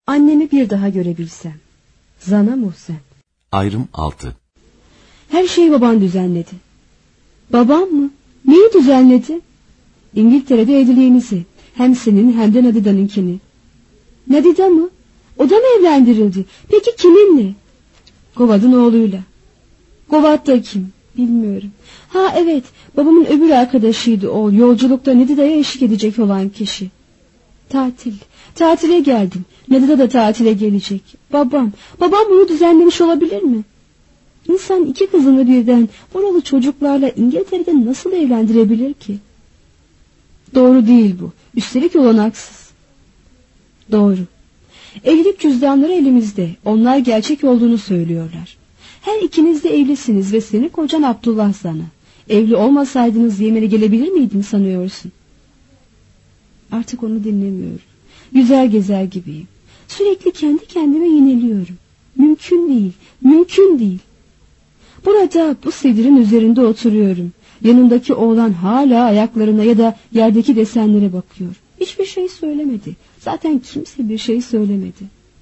Annemi bir daha görebilsem. Zana Muhsen. Ayrım 6. Her şeyi baban düzenledi. Babam mı? Neyi düzenledi? İngiltere'de evliliğimizi. Hem senin hem de Nadida'nınkini. Nadida mı? O da mı evlendirildi? Peki kiminle? Govard'ın oğluyla. Govard da kim? Bilmiyorum. Ha evet, babamın öbür arkadaşıydı o. Yolculukta Nadida'ya eşlik edecek olan kişi. Tatile geldim. Nadida da tatile gelecek. Babam bunu düzenlemiş olabilir mi? İnsan iki kızını birden oralı çocuklarla İngiltere'de nasıl evlendirebilir ki? Doğru değil bu. Üstelik olanaksız. Doğru. Evlilik cüzdanları elimizde. Onlar gerçek olduğunu söylüyorlar. Her ikiniz de evlisiniz ve senin kocan Abdullah sana. Evli olmasaydınız Yemen'e gelebilir miydin sanıyorsun? Artık onu dinlemiyorum. Güzel gezer gibiyim. Sürekli kendi kendime yeniliyorum. Mümkün değil. Burada bu sedirin üzerinde oturuyorum. Yanımdaki oğlan hala ayaklarına ya da yerdeki desenlere bakıyor. Hiçbir şey söylemedi. Zaten kimse bir şey söylemedi.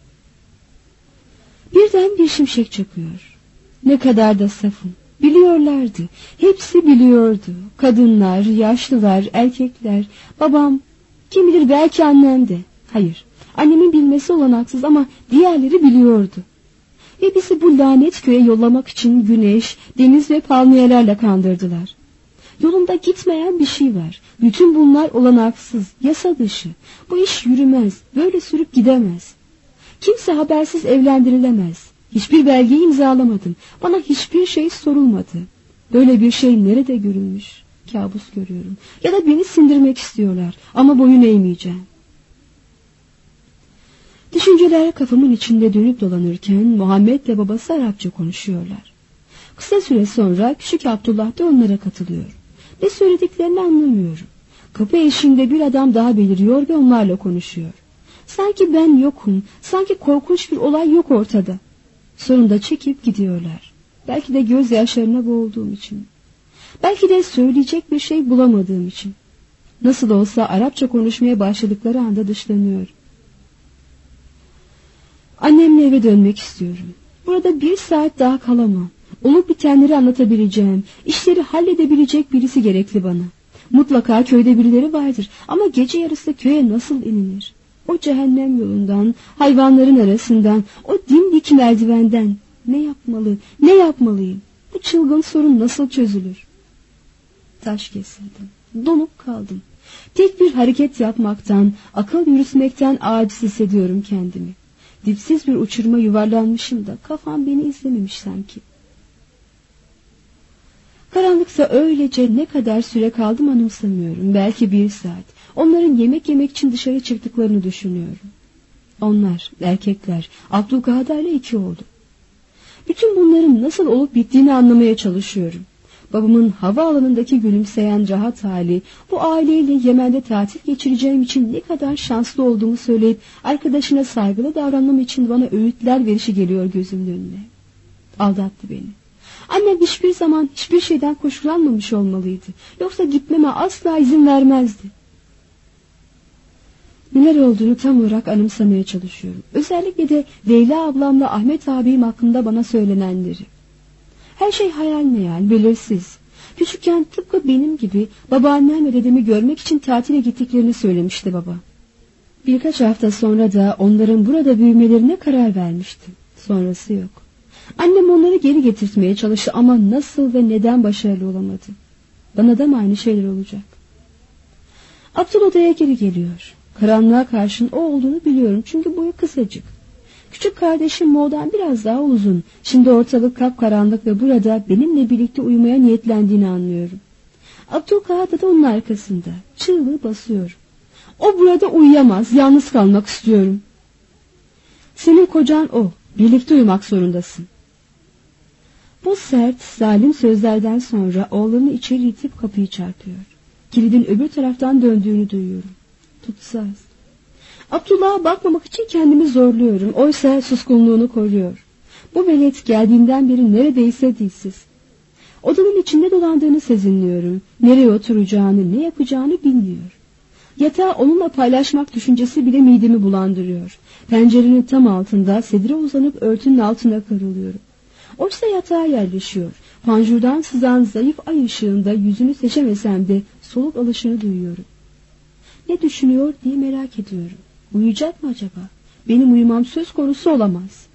Birden bir şimşek çakıyor. Ne kadar da safım. Biliyorlardı. Hepsi biliyordu. Kadınlar, yaşlılar, erkekler, babam, kim bilir belki annem de. Hayır, annemin bilmesi olanaksız ama diğerleri biliyordu. Ve bizi bu lanet köye yollamak için güneş, deniz ve palmiyelerle kandırdılar. Yolunda gitmeyen bir şey var. Bütün bunlar olanaksız, yasa dışı. Bu iş yürümez, böyle sürüp gidemez. Kimse habersiz evlendirilemez. Hiçbir belgeyi imzalamadım. Bana hiçbir şey sorulmadı. Böyle bir şey nerede görülmüş? Kabus görüyorum. Ya da beni sindirmek istiyorlar. Ama boyun eğmeyeceğim. Düşünceler kafamın içinde dönüp dolanırken Muhammed'le babası Arapça konuşuyorlar. Kısa süre sonra küçük Abdullah da onlara katılıyor. Ne söylediklerini anlamıyorum. Kapı eşiğinde bir adam daha beliriyor ve onlarla konuşuyor. Sanki ben yokum, sanki korkunç bir olay yok ortada. Sonunda çekip gidiyorlar. Belki de gözyaşlarına boğulduğum için. Belki de söyleyecek bir şey bulamadığım için. Nasıl olsa Arapça konuşmaya başladıkları anda dışlanıyor. Annemle eve dönmek istiyorum. Burada 1 saat daha kalamam. Olup bitenleri anlatabileceğim, işleri halledebilecek birisi gerekli bana. Mutlaka köyde birileri vardır ama gece yarısı köye nasıl inilir? O cehennem yolundan, hayvanların arasından, o dimdik merdivenden ne yapmalıyım? Bu çılgın sorun nasıl çözülür? Taş kesildim, donup kaldım. Tek bir hareket yapmaktan, akıl yürütmekten aciz hissediyorum kendimi. Dipsiz bir uçuruma yuvarlanmışım da kafam beni izlememiş sanki. Karanlıkta öylece ne kadar süre kaldım anımsamıyorum. Belki 1 saat. Onların yemek yemek için dışarı çıktıklarını düşünüyorum. Onlar, erkekler, Abdülkadir ile 2 oğlu. Bütün bunların nasıl olup bittiğini anlamaya çalışıyorum. Babamın havaalanındaki gülümseyen rahat hali, bu aileyle Yemen'de tatil geçireceğim için ne kadar şanslı olduğumu söyleyip arkadaşına saygılı davranmam için bana öğütler verişi geliyor gözümün önüne. Aldattı beni. Annem hiçbir zaman hiçbir şeyden koşullanmamış olmalıydı. Yoksa gitmeme asla izin vermezdi. Neler olduğunu tam olarak anımsamaya çalışıyorum. Özellikle de Leyla ablamla Ahmet abim hakkında bana söylenenleri. Her şey hayal meyal, belirsiz. Küçükken tıpkı benim gibi babaannem ve dedemi görmek için tatile gittiklerini söylemişti baba. Birkaç hafta sonra da onların burada büyümelerine karar vermiştim. Sonrası yok. Annem onları geri getirtmeye çalıştı ama nasıl ve neden başarılı olamadı? Bana da mı aynı şeyler olacak? Abdül odaya geri geliyor. Karanlığa karşın o olduğunu biliyorum çünkü boyu kısacık. Küçük kardeşim Mo'dan biraz daha uzun. Şimdi ortalık kapkaranlık ve burada benimle birlikte uyumaya niyetlendiğini anlıyorum. Abdülkadir da onun arkasında. Çığlığı basıyor. O burada uyuyamaz, yalnız kalmak istiyorum. Senin kocan o. Birlikte uyumak zorundasın. Bu sert, zalim sözlerden sonra oğlunu içeri itip kapıyı çarpıyor. Kilidin öbür taraftan döndüğünü duyuyorum. Tutsaz. Abdullah'a bakmamak için kendimi zorluyorum. Oysa suskunluğunu koruyor. Bu velet geldiğinden beri neredeyse dilsiz. Odanın içinde dolandığını sezinliyorum. Nereye oturacağını, ne yapacağını bilmiyor. Yatağı onunla paylaşmak düşüncesi bile midemi bulandırıyor. Pencerenin tam altında sedire uzanıp örtünün altına kırılıyorum. Oysa yatağa yerleşiyor. Panjurdan sızan zayıf ay ışığında yüzünü seçemesem de soluk alışını duyuyorum. Ne düşünüyor diye merak ediyorum. Uyuyacak mı acaba? Benim uyumam söz konusu olamaz.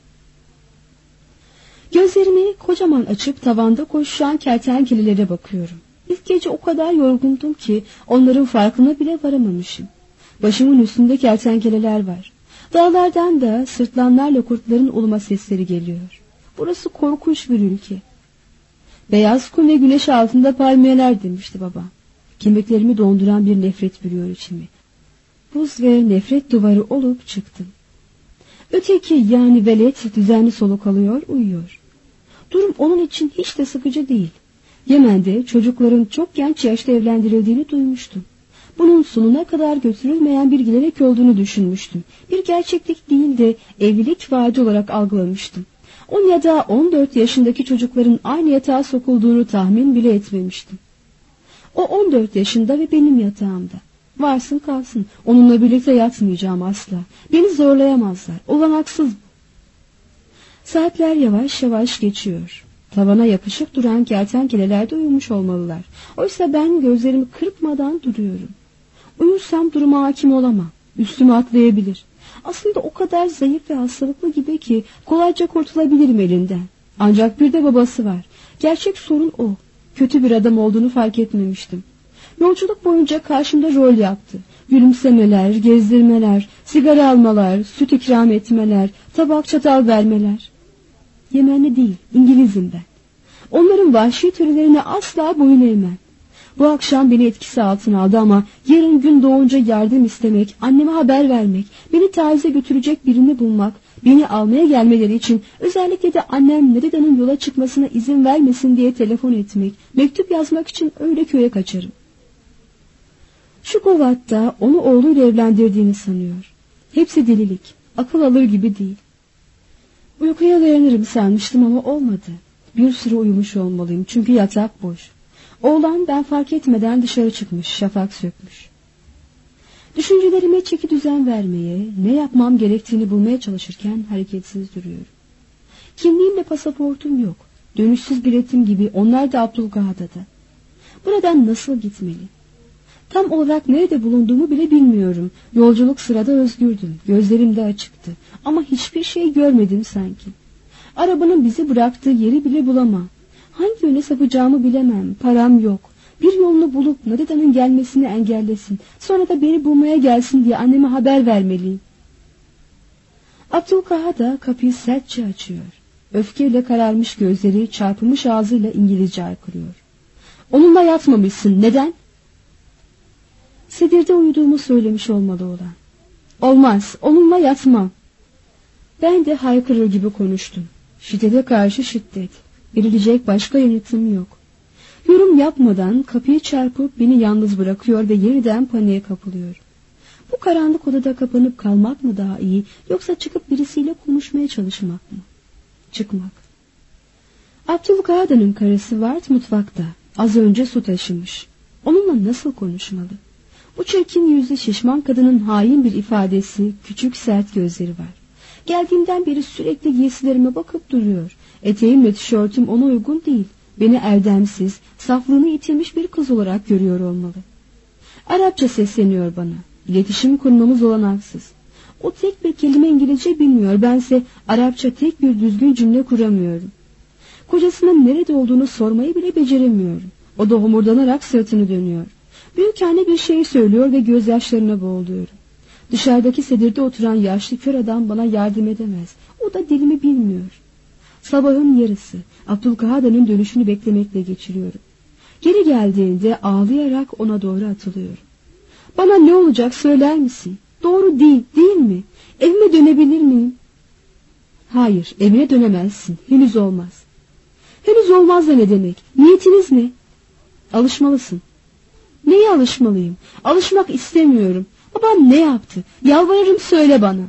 Gözlerimi kocaman açıp tavanda koşan kertenkelelere bakıyorum. İlk gece o kadar yorgundum ki onların farkına bile varamamışım. Başımın üstünde kertenkeleler var. Dağlardan da sırtlanlarla kurtların uluma sesleri geliyor. Burası korkunç bir ülke. Beyaz kum ve güneş altında palmiyeler demişti babam. Kemiklerimi donduran bir nefret bürüyor içimi. Buz ve nefret duvarı olup çıktım. Öteki yani velet düzenli soluk alıyor, uyuyor. Durum onun için hiç de sıkıcı değil. Yemen'de çocukların çok genç yaşta evlendirildiğini duymuştum. Bunun sonuna kadar götürülmeyen bir gelenek olduğunu düşünmüştüm. Bir gerçeklik değil de evlilik vaadi olarak algılamıştım. 10 ya da 14 yaşındaki çocukların aynı yatağa sokulduğunu tahmin bile etmemiştim. O 14 yaşında ve benim yatağımda. Varsın kalsın, onunla birlikte yatmayacağım asla. Beni zorlayamazlar, olanaksız bu. Saatler yavaş yavaş geçiyor. Tavana yapışıp duran kertenkeleler de uyumuş olmalılar. Oysa ben gözlerimi kırpmadan duruyorum. Uyursam duruma hakim olamam. Üstüme atlayabilir. Aslında o kadar zayıf ve hastalıklı gibi ki kolayca kurtulabilirim elinden. Ancak bir de babası var. Gerçek sorun o. Kötü bir adam olduğunu fark etmemiştim. Yolculuk boyunca karşımda rol yaptı. Gülümsemeler, gezdirmeler, sigara almalar, süt ikram etmeler, tabak çatal vermeler. Yemenli değil, İngilizim ben. Onların vahşi türlerine asla boyun eğmem. Bu akşam beni etkisi altına aldı ama yarın gün doğunca yardım istemek, anneme haber vermek, beni taziye götürecek birini bulmak, beni almaya gelmeleri için özellikle de annem Nereda'nın yola çıkmasına izin vermesin diye telefon etmek, mektup yazmak için öyle köye kaçarım. Şu Govat'ta onu oğluyla evlendirdiğini sanıyor. Hepsi delilik, akıl alır gibi değil. Uykuya dayanırım sanmıştım ama olmadı. Bir süre uyumuş olmalıyım çünkü yatak boş. Oğlan ben fark etmeden dışarı çıkmış, şafak sökmüş. Düşüncelerime çeki düzen vermeye, ne yapmam gerektiğini bulmaya çalışırken hareketsiz duruyorum. Kimliğimle pasaportum yok. Dönüşsüz biletim gibi onlar da Abdülgahada'da. Buradan nasıl gitmeli? Tam olarak nerede bulunduğumu bile bilmiyorum. Yolculuk sırada özgürdüm. Gözlerim de açıktı. Ama hiçbir şey görmedim sanki. Arabanın bizi bıraktığı yeri bile bulamam. Hangi yöne sapacağımı bilemem. Param yok. Bir yolunu bulup Nadida'nın gelmesini engellesin. Sonra da beni bulmaya gelsin diye anneme haber vermeliyim. Abdülgahada kapıyı sertçe açıyor. Öfkeyle kararmış gözleri çarpılmış ağzıyla İngilizce haykırıyor. Onunla yatmamışsın. Neden? Sedirde uyuduğumu söylemiş olmalı olan. Olmaz, onunla yatmam. Ben de haykırır gibi konuştum. Şiddete karşı şiddet. Verilecek başka yanıtım yok. Yorum yapmadan kapıyı çarpıp beni yalnız bırakıyor ve yeniden paniğe kapılıyor. Bu karanlık odada kapanıp kalmak mı daha iyi, yoksa çıkıp birisiyle konuşmaya çalışmak mı? Çıkmak. Abdülgahada'nın karısı Vart mutfakta. Az önce su taşımış. Onunla nasıl konuşmalı? Bu çirkin yüzlü şişman kadının hain bir ifadesi, küçük sert gözleri var. Geldiğimden beri sürekli giysilerime bakıp duruyor. Eteğim ve tişörtüm ona uygun değil. Beni erdemsiz, saflığını yitirmiş bir kız olarak görüyor olmalı. Arapça sesleniyor bana. İletişim kurmamız olanaksız. O tek bir kelime İngilizce bilmiyor. Bense Arapça tek bir düzgün cümle kuramıyorum. Kocasının nerede olduğunu sormayı bile beceremiyorum. O da homurdanarak sırtını dönüyor. Büyükanne bir şey söylüyor ve gözyaşlarına boğuluyorum. Dışarıdaki sedirde oturan yaşlı kör adam bana yardım edemez. O da dilimi bilmiyor. Sabahın yarısı Abdülgahada'nın dönüşünü beklemekle geçiriyorum. Geri geldiğinde ağlayarak ona doğru atılıyorum. Bana ne olacak söyler misin? Doğru değil, değil mi? Evime dönebilir miyim? Hayır, evine dönemezsin. Henüz olmaz. Henüz olmaz da ne demek? Niyetiniz ne? Alışmalısın. Neye alışmalıyım? Alışmak istemiyorum. Babam ne yaptı? Yalvarırım söyle bana.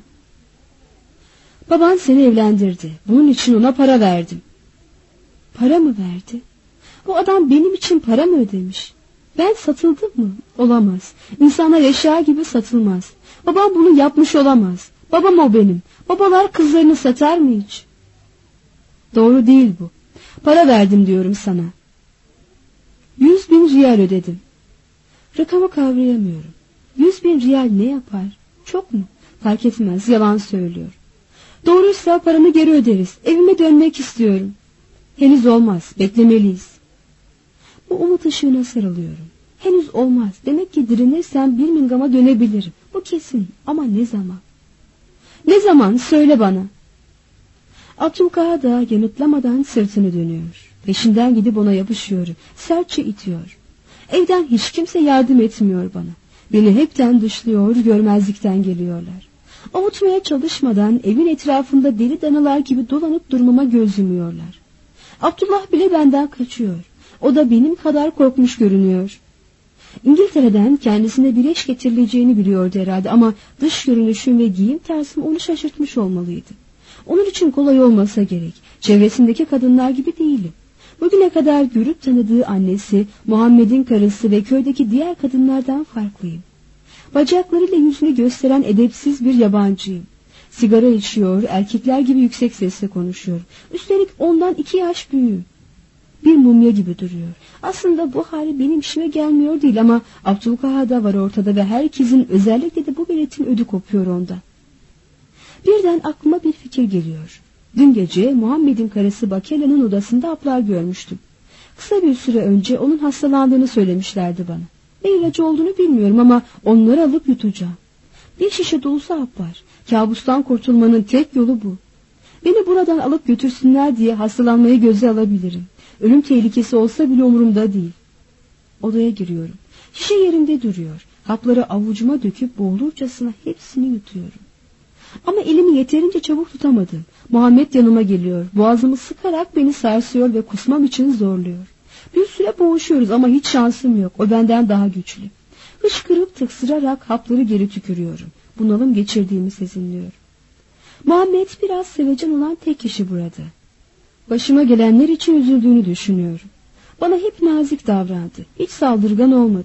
Baban seni evlendirdi. Bunun için ona para verdim. Para mı verdi? Bu adam benim için para mı ödemiş? Ben satıldım mı? Olamaz. İnsanlar eşya gibi satılmaz. Babam bunu yapmış olamaz. Babam o benim. Babalar kızlarını satar mı hiç? Doğru değil bu. Para verdim diyorum sana. 100.000 riyal ödedim. Rakamı kavrayamıyorum. 100.000 riyal ne yapar? Çok mu? Fark etmez, yalan söylüyor. Doğruysa paranı geri öderiz. Evime dönmek istiyorum. Henüz olmaz, beklemeliyiz. Bu umut ışığına sarılıyorum. Henüz olmaz. Demek ki direnirsem Birmingham'a dönebilirim. Bu kesin. Ama ne zaman? Ne zaman? Söyle bana. Abdülkaha da yanıtlamadan sırtını dönüyor. Peşinden gidip ona yapışıyor. Sertçe itiyor. Evden hiç kimse yardım etmiyor bana. Beni hepten dışlıyor, görmezlikten geliyorlar. Avutmaya çalışmadan evin etrafında deli danalar gibi dolanıp durmama göz yumuyorlar. Abdullah bile benden kaçıyor. O da benim kadar korkmuş görünüyor. İngiltere'den kendisine bir eş getirileceğini biliyordu herhalde ama dış görünüşüm ve giyim tarzım onu şaşırtmış olmalıydı. Onun için kolay olmasa gerek. Çevresindeki kadınlar gibi değilim. Bugüne kadar görüp tanıdığı annesi, Muhammed'in karısı ve köydeki diğer kadınlardan farklıyım. Bacaklarıyla yüzünü gösteren edepsiz bir yabancıyım. Sigara içiyor, erkekler gibi yüksek sesle konuşuyor. Üstelik ondan 2 yaş büyüğüm. Bir mumya gibi duruyor. Aslında bu hali benim işime gelmiyor değil ama Abdülkaha da var ortada ve herkesin, özellikle de bu milletin ödü kopuyor ondan. Birden aklıma bir fikir geliyor. Dün gece Muhammed'in karısı Bakela'nın odasında haplar görmüştüm. Kısa bir süre önce onun hastalandığını söylemişlerdi bana. Ne ilacı olduğunu bilmiyorum ama onları alıp yutacağım. Bir şişe dolusu hap var. Kabustan kurtulmanın tek yolu bu. Beni buradan alıp götürsünler diye hastalanmayı göze alabilirim. Ölüm tehlikesi olsa bile umurumda değil. Odaya giriyorum. Şişe yerinde duruyor. Hapları avucuma döküp boğulurcasına hepsini yutuyorum. Ama elimi yeterince çabuk tutamadım. Muhammed yanıma geliyor. Boğazımı sıkarak beni sarsıyor ve kusmam için zorluyor. Bir süre boğuşuyoruz ama hiç şansım yok. O benden daha güçlü. Hıçkırıp tıksırarak hapları geri tükürüyorum. Bunalım geçirdiğimi sezinliyorum. Muhammed biraz sevecen olan tek kişi burada. Başıma gelenler için üzüldüğünü düşünüyorum. Bana hep nazik davrandı. Hiç saldırgan olmadı.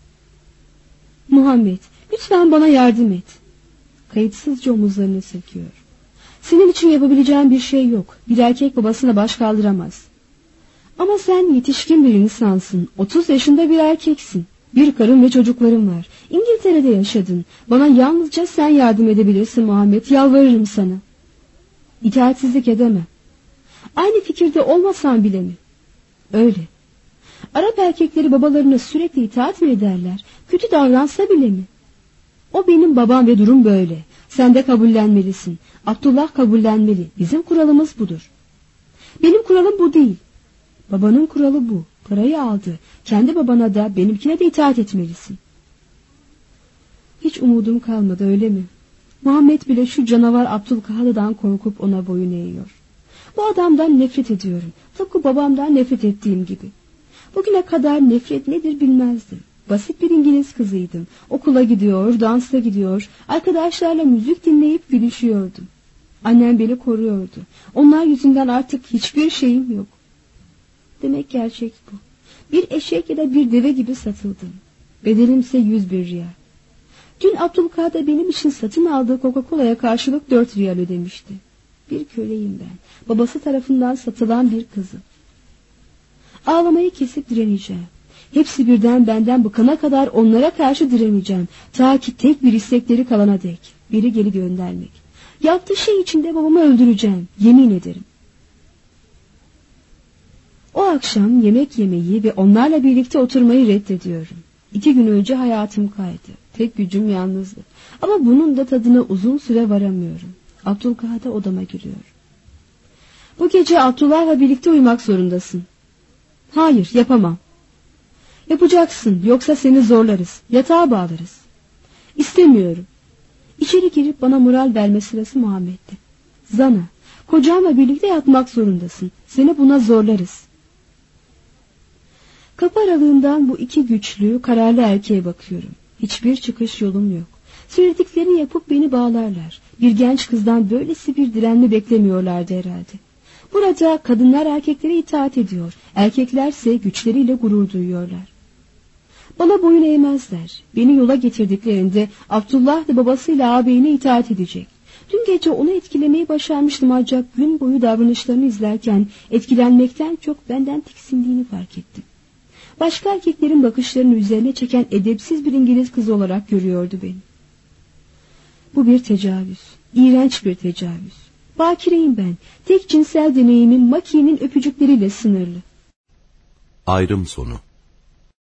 Muhammed, lütfen bana yardım et. Kayıtsızca omuzlarını silkiyor. Senin için yapabileceğim bir şey yok. Bir erkek babasına baş kaldıramaz. Ama sen yetişkin bir insansın. 30 yaşında bir erkeksin. Bir karın ve çocukların var. İngiltere'de yaşadın. Bana yalnızca sen yardım edebilirsin Muhammed. Yalvarırım sana. İtaatsizlik edemem. Aynı fikirde olmasan bile mi? Öyle. Arap erkekleri babalarına sürekli itaat mi ederler? Kötü davransa bile mi? O benim babam ve durum böyle. Sen de kabullenmelisin. Abdullah kabullenmeli. Bizim kuralımız budur. Benim kuralım bu değil. Babanın kuralı bu. Parayı aldı. Kendi babana da benimkine de itaat etmelisin. Hiç umudum kalmadı, öyle mi? Muhammed bile şu canavar Abdülkaha'dan korkup ona boyun eğiyor. Bu adamdan nefret ediyorum. Tıpkı babamdan nefret ettiğim gibi. Bugüne kadar nefret nedir bilmezdim. Basit bir İngiliz kızıydım. Okula gidiyor, dansa gidiyor, arkadaşlarla müzik dinleyip gülüşüyordum. Annem beni koruyordu. Onlar yüzünden artık hiçbir şeyim yok. Demek gerçek bu. Bir eşek ya da bir deve gibi satıldım. Bedelimse 101 riyal. Dün Abdülkadir benim için satın aldığı Coca-Cola'ya karşılık 4 riyal ödemişti. Bir köleyim ben. Babası tarafından satılan bir kızım. Ağlamayı kesip direneceğim. Hepsi birden benden bıkana kadar onlara karşı direneceğim. Ta ki tek bir istekleri kalana dek. Biri geri göndermek. Yaptığı şey içinde babamı öldüreceğim. Yemin ederim. O akşam yemek yemeyi ve onlarla birlikte oturmayı reddediyorum. 2 gün önce hayatım kaydı. Tek gücüm yalnızlık. Ama bunun da tadına uzun süre varamıyorum. Abdülkadir odama giriyor. Bu gece Abdullah'la birlikte uyumak zorundasın. Hayır, yapamam. Yapacaksın, yoksa seni zorlarız, yatağa bağlarız. İstemiyorum. İçeri girip bana moral verme sırası Muhammed'di. Zana, kocamla birlikte yatmak zorundasın. Seni buna zorlarız. Kapı aralığından bu 2 güçlü, kararlı erkeğe bakıyorum. Hiçbir çıkış yolum yok. Söylediklerini yapıp beni bağlarlar. Bir genç kızdan böylesi bir direnme beklemiyorlardı herhalde. Burada kadınlar erkeklere itaat ediyor. Erkeklerse güçleriyle gurur duyuyorlar. Bana boyun eğmezler. Beni yola getirdiklerinde Abdullah da babasıyla ağabeyine itaat edecek. Dün gece onu etkilemeyi başarmıştım ancak gün boyu davranışlarını izlerken etkilenmekten çok benden tiksindiğini fark ettim. Başka erkeklerin bakışlarını üzerine çeken edepsiz bir İngiliz kızı olarak görüyordu beni. Bu bir tecavüz, iğrenç bir tecavüz. Bakireyim ben, tek cinsel deneyimim Maki'nin öpücükleriyle sınırlı. Ayrım sonu.